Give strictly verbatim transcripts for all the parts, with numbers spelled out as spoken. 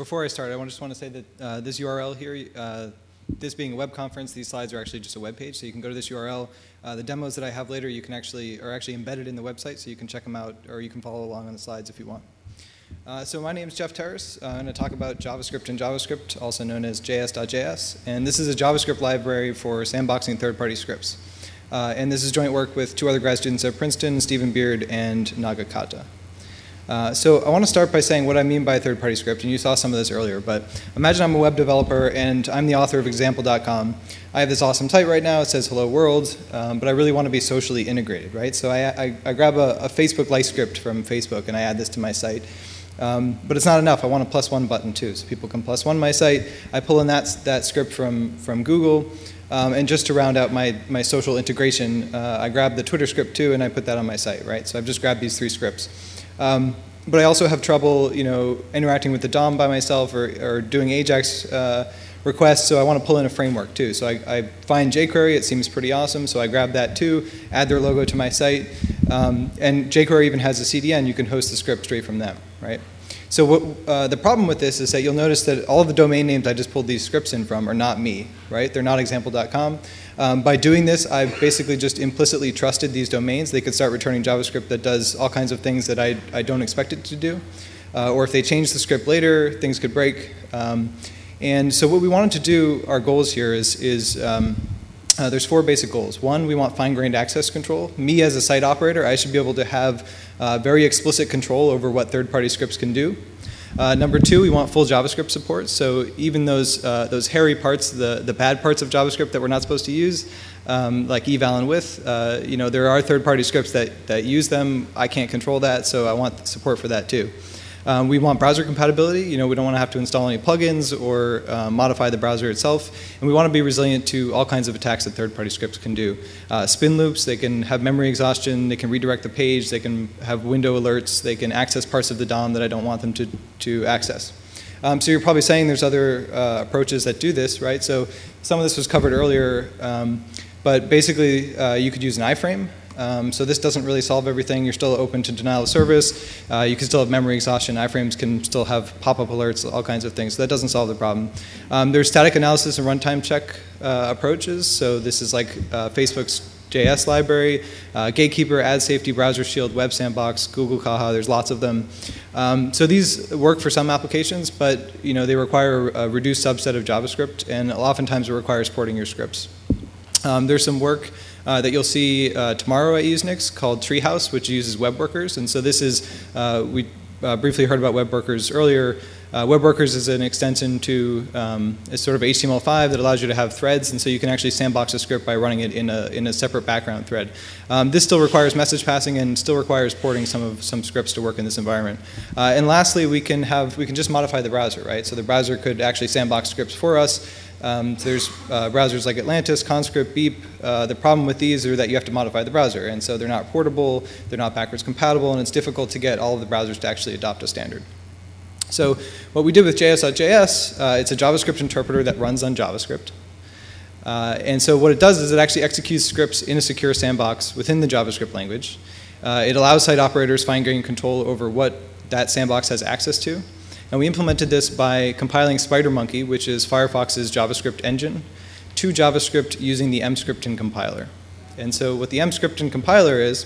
before I start, I just want to say that uh, this U R L here, uh, this being a web conference, these slides are actually just a web page, so you can go to this U R L. Uh, the demos that I have later, you can actually are actually embedded in the website, so you can check them out, or you can follow along on the slides if you want. Uh, so my name is Jeff Terrace. Uh, I'm going to talk about JavaScript and JavaScript, also known as J S dot J S, and this is a JavaScript library for sandboxing third-party scripts. Uh, and this is joint work with two other grad students at Princeton, Stephen Beard and Naga Kata. Uh, so I want to start by saying what I mean by third-party script, and you saw some of this earlier, but imagine I'm a web developer and I'm the author of example dot com. I have this awesome site right now, it says hello world, um, but I really want to be socially integrated, right? So I, I, I grab a, a Facebook like script from Facebook and I add this to my site. Um, but it's not enough, I want a plus one button too, so people can plus one my site. I pull in that, that script from, from Google, um, and just to round out my, my social integration, uh, I grab the Twitter script too and I put that on my site, right? So I've just grabbed these three scripts. Um, but I also have trouble, you know, interacting with the D O M by myself or, or doing AJAX uh, requests, so I want to pull in a framework too. So I, I find jQuery, it seems pretty awesome, so I grab that too, add their logo to my site, um, and jQuery even has a C D N, you can host the script straight from them, right? So what, uh, the problem with this is that you'll notice that all of the domain names I just pulled these scripts in from are not me, right? They're not example dot com. Um, by doing this, I've basically just implicitly trusted these domains. They could start returning JavaScript that does all kinds of things that I, I don't expect it to do. Uh, or if they change the script later, things could break. Um, and so what we wanted to do, our goals here is, is um, uh, there's four basic goals. One, we want fine-grained access control. Me as a site operator, I should be able to have uh, very explicit control over what third-party scripts can do. Uh, number two, we want full JavaScript support. So even those uh, those hairy parts, the the bad parts of JavaScript that we're not supposed to use, um, like eval and with, uh, you know, there are third-party scripts that that use them. I can't control that, so I want support for that too. Um, we want browser compatibility. You know, we don't want to have to install any plugins or uh, modify the browser itself. And we want to be resilient to all kinds of attacks that third-party scripts can do. Uh, spin loops, they can have memory exhaustion, they can redirect the page, they can have window alerts, they can access parts of the D O M that I don't want them to, to access. Um, so you're probably saying there's other uh, approaches that do this, right? So some of this was covered earlier, um, but basically uh, you could use an iframe. Um, so this doesn't really solve everything. You're still open to denial of service. Uh, you can still have memory exhaustion. Iframes can still have pop-up alerts, all kinds of things. So that doesn't solve the problem. Um, there's static analysis and runtime check uh, approaches. So this is like uh, Facebook's J S library, uh, Gatekeeper, Ad Safety, Browser Shield, Web Sandbox, Google Caja. There's lots of them. Um, so these work for some applications, but you know they require a reduced subset of JavaScript, and oftentimes it requires porting your scripts. Um, there's some work Uh, that you'll see uh, tomorrow at Usenix called Treehouse, which uses web workers. And so this is, uh, we uh, briefly heard about web workers earlier. Uh, web workers is an extension to um, a sort of H T M L five that allows you to have threads, and so you can actually sandbox a script by running it in a, in a separate background thread. Um, this still requires message passing and still requires porting some of some scripts to work in this environment. Uh, and lastly, we can have we can just modify the browser, right? So the browser could actually sandbox scripts for us. Um, there's uh, browsers like Atlantis, Conscript, Beep. Uh, the problem with these are that you have to modify the browser, and so they're not portable, they're not backwards compatible, and it's difficult to get all of the browsers to actually adopt a standard. So what we did with J S dot J S, uh, it's a JavaScript interpreter that runs on JavaScript. Uh, and so what it does is it actually executes scripts in a secure sandbox within the JavaScript language. Uh, it allows site operators fine-grained control over what that sandbox has access to. And we implemented this by compiling SpiderMonkey, which is Firefox's JavaScript engine, to JavaScript using the Emscripten compiler. And so what the Emscripten compiler is,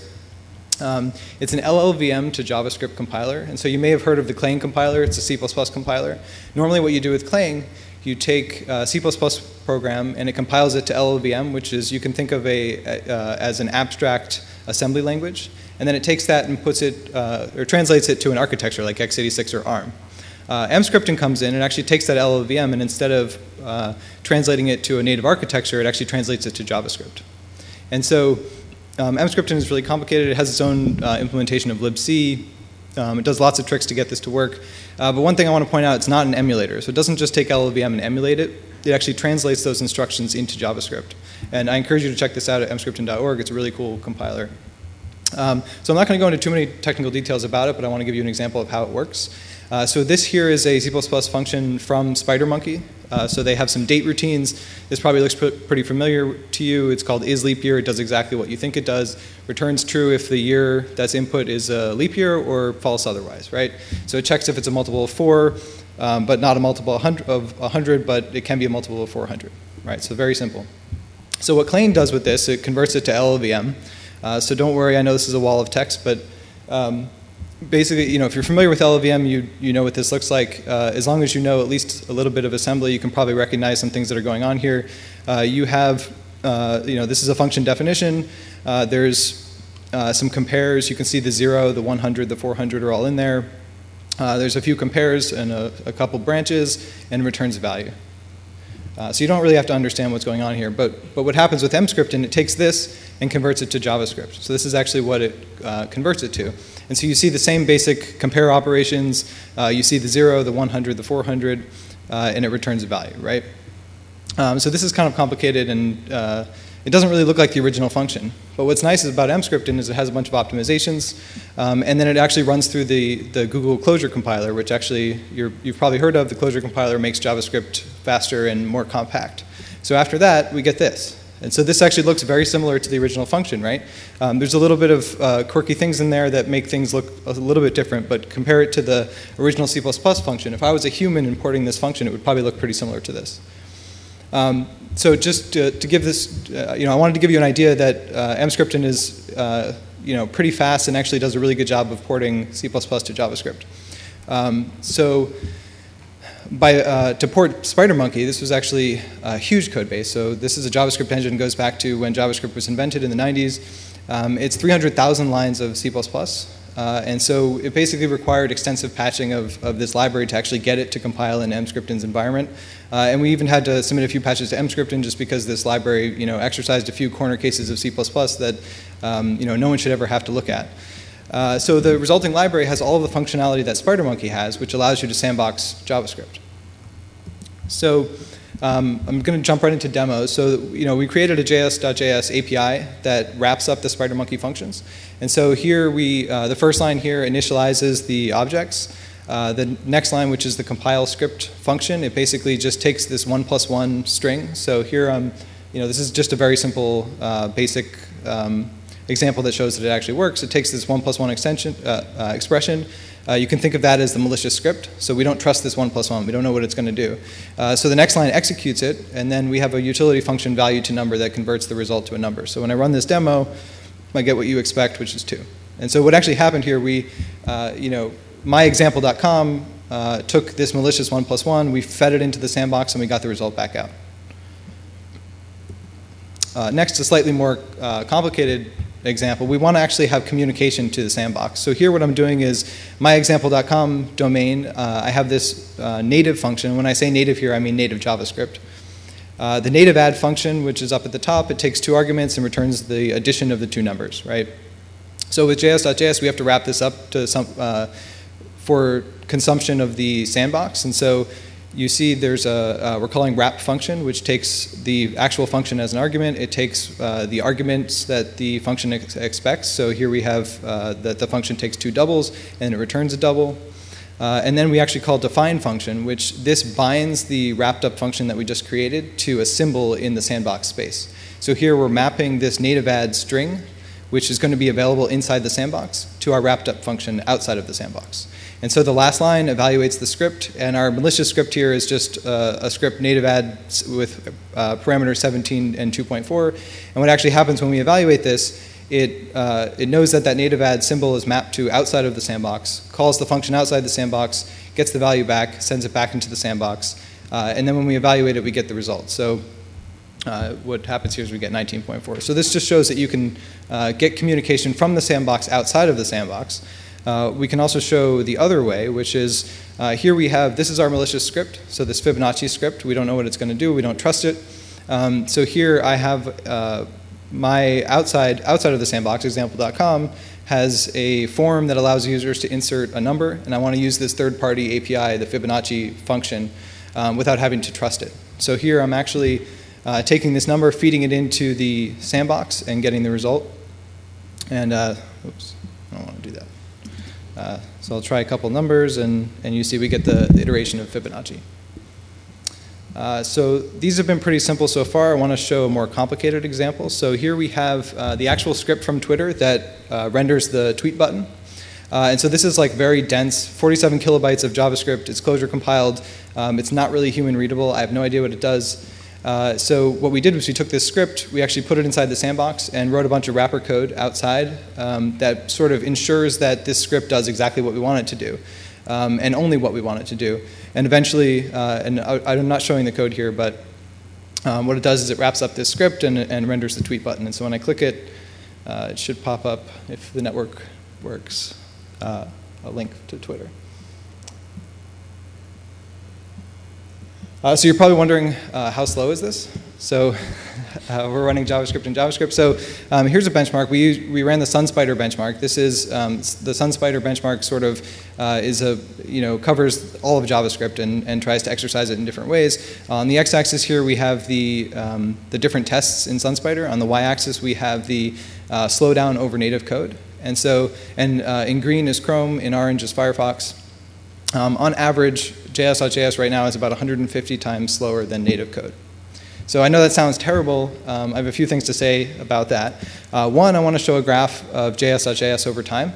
um, it's an L L V M to JavaScript compiler. And so you may have heard of the Clang compiler. It's a C plus plus compiler. Normally what you do with Clang, you take a C plus plus program and it compiles it to L L V M, which is, you can think of a, uh, as an abstract assembly language. And then it takes that and puts it, uh, or translates it to an architecture like x eighty-six or ARM. Uh, Emscripten comes in and actually takes that L L V M, and instead of uh, translating it to a native architecture, it actually translates it to JavaScript. And so um, Emscripten is really complicated. It has its own uh, implementation of libc. Um, it does lots of tricks to get this to work. Uh, but one thing I want to point out, it's not an emulator. So it doesn't just take L L V M and emulate it. It actually translates those instructions into JavaScript. And I encourage you to check this out at emscripten dot org. It's a really cool compiler. Um, so I'm not going to go into too many technical details about it, but I want to give you an example of how it works. Uh, so this here is a C plus plus function from SpiderMonkey. Uh, so they have some date routines. This probably looks pr pretty familiar to you. It's called isLeapYear. It does exactly what you think it does. Returns true if the year that's input is a leap year, or false otherwise, right? So it checks if it's a multiple of four. um, but not a multiple of one hundred, but it can be a multiple of four hundred, right? So very simple. So what Clang does with this, it converts it to L L V M. Uh, so don't worry, I know this is a wall of text, but um, basically, you know, if you're familiar with L L V M, you, you know what this looks like. Uh, as long as you know at least a little bit of assembly, you can probably recognize some things that are going on here. Uh, you have, uh, you know, this is a function definition. Uh, there's uh, some compares. You can see the zero, the one hundred, the four hundred are all in there. Uh, there's a few compares and a, a couple branches, and returns a value. Uh, so you don't really have to understand what's going on here. But, but what happens with Emscripten, it takes this and converts it to JavaScript. So this is actually what it uh, converts it to. And so you see the same basic compare operations. Uh, you see the zero, the one hundred, the four hundred, uh, and it returns a value, right? Um, so this is kind of complicated, and uh, it doesn't really look like the original function. But what's nice about Emscripten is it has a bunch of optimizations, um, and then it actually runs through the, the Google Closure compiler, which actually you're, you've probably heard of. The Closure compiler makes JavaScript faster and more compact. So after that, we get this. And so this actually looks very similar to the original function, right? Um, there's a little bit of uh, quirky things in there that make things look a little bit different, but compare it to the original C plus plus function. If I was a human importing this function, it would probably look pretty similar to this. Um, so just to, to give this, uh, you know, I wanted to give you an idea that uh, Emscripten is, uh, you know, pretty fast and actually does a really good job of porting C plus plus to JavaScript. Um, so by, uh, to port SpiderMonkey, this was actually a huge code base. So this is a JavaScript engine that goes back to when JavaScript was invented in the nineties. Um, it's three hundred thousand lines of C plus plus. Uh, and so it basically required extensive patching of, of this library to actually get it to compile in Emscripten's environment. Uh, and we even had to submit a few patches to Emscripten just because this library, you know, exercised a few corner cases of C plus plus that, um, you know, no one should ever have to look at. Uh, so the resulting library has all of the functionality that SpiderMonkey has, which allows you to sandbox JavaScript. So um, I'm going to jump right into demos. So you know, we created a J S dot J S A P I that wraps up the SpiderMonkey functions. And so here we, uh, the first line here initializes the objects. Uh, the next line, which is the compile script function, it basically just takes this one plus one string. So here, um, you know, this is just a very simple, uh, basic um, example that shows that it actually works. It takes this one plus one extension uh, uh, expression. Uh, you can think of that as the malicious script. So we don't trust this one plus one. We don't know what it's going to do. Uh, so the next line executes it, and then we have a utility function value to number that converts the result to a number. So when I run this demo, I get what you expect, which is two. And so what actually happened here, we, uh, you know, my example dot com uh, took this malicious one plus one, we fed it into the sandbox, and we got the result back out. Uh, next, a slightly more uh, complicated example. We want to actually have communication to the sandbox. So here what I'm doing is my example dot com domain, uh, I have this uh, native function. When I say native here, I mean native JavaScript. Uh, the native add function, which is up at the top, it takes two arguments and returns the addition of the two numbers, right? So with J S dot J S, we have to wrap this up to some, uh, for consumption of the sandbox. And so you see there's a, uh, we're calling wrap function, which takes the actual function as an argument. It takes uh, the arguments that the function ex expects. So here we have uh, that the function takes two doubles and it returns a double. Uh, and then we actually call define function, which this binds the wrapped up function that we just created to a symbol in the sandbox space. So here we're mapping this native add string, which is going to be available inside the sandbox, to our wrapped up function outside of the sandbox. And so the last line evaluates the script, and our malicious script here is just uh, a script native add with uh, parameters seventeen and two point four. And what actually happens when we evaluate this, it, uh, it knows that that native add symbol is mapped to outside of the sandbox, calls the function outside the sandbox, gets the value back, sends it back into the sandbox, uh, and then when we evaluate it, we get the result. So uh, what happens here is we get nineteen point four. So this just shows that you can uh, get communication from the sandbox outside of the sandbox. Uh, we can also show the other way, which is uh, here we have, this is our malicious script, so this Fibonacci script. We don't know what it's going to do. We don't trust it. Um, so here I have uh, my outside, outside of the sandbox, example dot com, has a form that allows users to insert a number, and I want to use this third-party A P I, the Fibonacci function, um, without having to trust it. So here I'm actually uh, taking this number, feeding it into the sandbox, and getting the result. And, uh, oops, I don't want to do that. Uh, so I'll try a couple numbers, and, and you see we get the, the iteration of Fibonacci. Uh, so these have been pretty simple so far. I want to show a more complicated example. So here we have uh, the actual script from Twitter that uh, renders the tweet button. Uh, and so this is like very dense, forty-seven kilobytes of JavaScript. It's Clojure compiled. Um, it's not really human readable. I have no idea what it does. Uh, so what we did was we took this script, we actually put it inside the sandbox and wrote a bunch of wrapper code outside um, that sort of ensures that this script does exactly what we want it to do, um, and only what we want it to do. And eventually, uh, and I, I'm not showing the code here, but um, what it does is it wraps up this script and, and renders the tweet button. And so when I click it, uh, it should pop up, if the network works, uh, a link to Twitter. Uh, so you're probably wondering, uh, how slow is this? So uh, we're running JavaScript and JavaScript. So um, here's a benchmark. We, use, we ran the SunSpider benchmark. This is um, the SunSpider benchmark sort of uh, is a, you know, covers all of JavaScript and, and tries to exercise it in different ways. On the x-axis here, we have the, um, the different tests in SunSpider. On the y-axis, we have the uh, slowdown over native code. And so, and uh, in green is Chrome, in orange is Firefox. Um, on average, J S dot J S right now is about one hundred fifty times slower than native code. So I know that sounds terrible. Um, I have a few things to say about that. Uh, one, I want to show a graph of J S dot J S over time.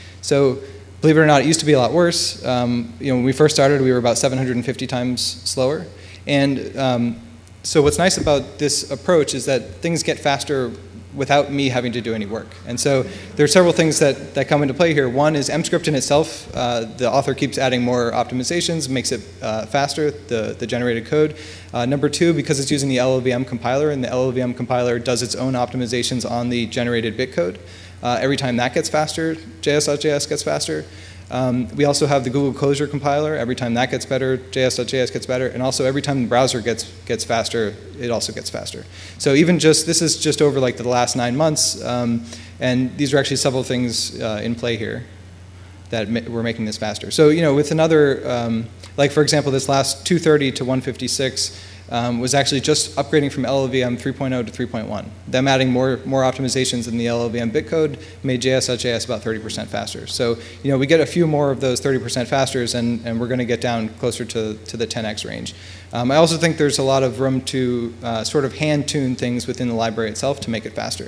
So believe it or not, it used to be a lot worse. Um, you know, when we first started, we were about seven hundred fifty times slower. And um, so what's nice about this approach is that things get faster without me having to do any work. And so there are several things that, that come into play here. One is Emscript in itself. Uh, the author keeps adding more optimizations, makes it uh, faster, the, the generated code. Uh, number two, because it's using the L L V M compiler, and the L L V M compiler does its own optimizations on the generated bitcode. Uh, every time that gets faster, J S dot J S gets faster. Um, we also have the Google Clojure compiler. Every time that gets better, J S dot J S gets better. And also every time the browser gets, gets faster, it also gets faster. So even just, this is just over like the last nine months. Um, and these are actually several things uh, in play here that ma we're making this faster. So, you know, with another, um, like for example, this last two thirty to one fifty-six um, was actually just upgrading from L L V M three point oh to three point one. Them adding more, more optimizations in the L L V M bitcode made J S dot J S about thirty percent faster. So, you know, we get a few more of those thirty percent fasters, and, and we're going to get down closer to, to the ten X range. Um, I also think there's a lot of room to uh, sort of hand-tune things within the library itself to make it faster.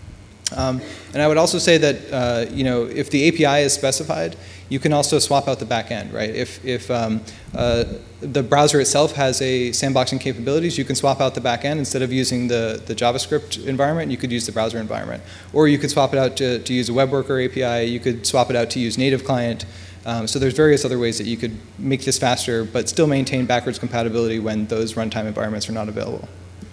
Um, and I would also say that, uh, you know, if the A P I is specified, you can also swap out the back end, right? If, if um, uh, the browser itself has a sandboxing capabilities, you can swap out the back end. Instead of using the, the JavaScript environment, you could use the browser environment. Or you could swap it out to, to use a web worker A P I. You could swap it out to use native client. Um, so there's various other ways that you could make this faster, but still maintain backwards compatibility when those runtime environments are not available.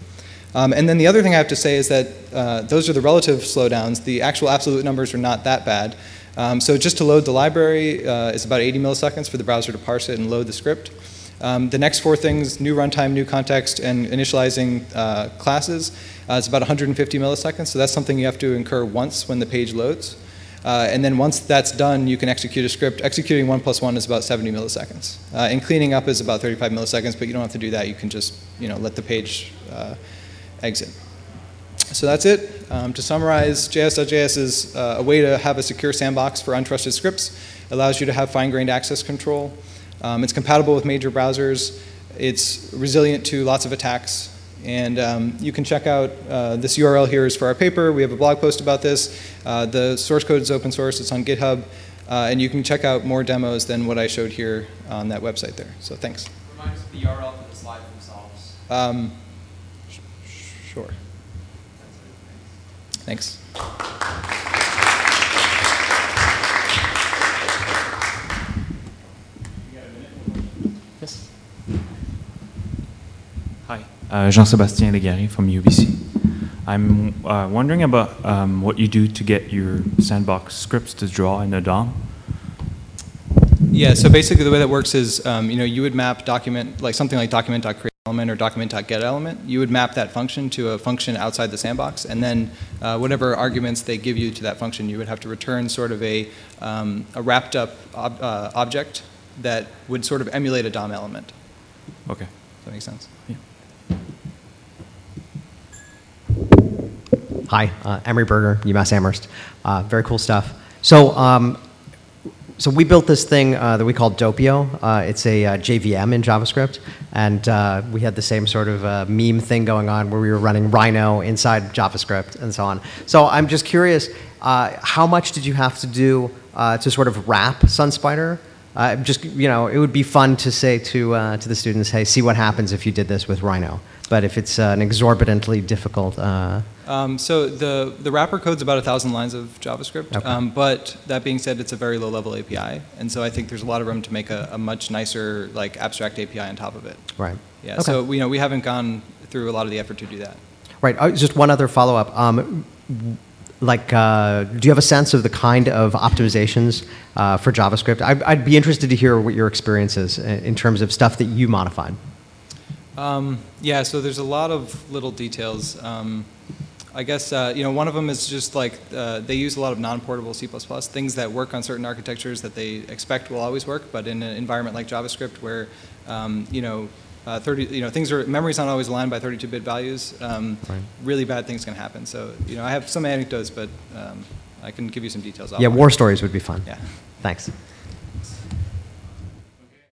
Um, and then the other thing I have to say is that uh, those are the relative slowdowns. The actual absolute numbers are not that bad. Um, so just to load the library uh, is about eighty milliseconds for the browser to parse it and load the script. Um, the next four things, new runtime, new context, and initializing uh, classes, uh, is about one hundred fifty milliseconds. So that's something you have to incur once when the page loads. Uh, and then once that's done, you can execute a script. Executing one plus one is about seventy milliseconds. Uh, and cleaning up is about thirty-five milliseconds, but you don't have to do that. You can just, you know, let the page uh, exit. So that's it. Um, to summarize, J S dot J S is uh, a way to have a secure sandbox for untrusted scripts. It allows you to have fine-grained access control. Um, it's compatible with major browsers. It's resilient to lots of attacks. And um, you can check out, uh, this U R L here is for our paper. We have a blog post about this. Uh, the source code is open source. It's on GitHub. Uh, and you can check out more demos than what I showed here on that website there. So thanks. Remind us of the U R L for the slides themselves. Um, sh sure. Thanks. Yes. Hi, uh, Jean-Sébastien Legary from U B C. I'm uh, wondering about um, what you do to get your sandbox scripts to draw in the D O M. Yeah, so basically the way that works is, um, you know, you would map document, like something like document.create element or document.get element. You would map that function to a function outside the sandbox, and then uh, whatever arguments they give you to that function, you would have to return sort of a, um, a wrapped up ob uh, object that would sort of emulate a D O M element. Okay. Does that make sense? Yeah. Hi, uh, Emery Berger, UMass Amherst. Uh, very cool stuff. So, um, so we built this thing uh, that we call Doppio. Uh, it's a uh, J V M in JavaScript, and uh, we had the same sort of uh, meme thing going on where we were running Rhino inside JavaScript and so on. So I'm just curious, uh, how much did you have to do uh, to sort of wrap SunSpider. Uh, just, you know, it would be fun to say to, uh, to the students, hey, see what happens if you did this with Rhino. But if it's uh, an exorbitantly difficult... Uh, Um, so the, the wrapper code's about a thousand lines of JavaScript, Okay. um, but that being said, it's a very low-level A P I, and so I think there's a lot of room to make a, a much nicer, like, abstract A P I on top of it. right. Yeah. Okay. So you know, we haven't gone through a lot of the effort to do that. Right. Uh, just one other follow-up. Um, like, uh, do you have a sense of the kind of optimizations uh, for JavaScript? I'd, I'd be interested to hear what your experience is in in terms of stuff that you modified. Um, yeah. So there's a lot of little details. Um, I guess uh, you know, one of them is just like uh, they use a lot of non-portable C plus plus, things that work on certain architectures that they expect will always work, but in an environment like JavaScript where um, you know. Uh, thirty, you know, things are, memory's not always aligned by thirty-two bit values. Um, Right. Really bad things can happen. So, you know, I have some anecdotes, but um, I can give you some details. Yeah, offline. war stories would be fun. Yeah. Thanks.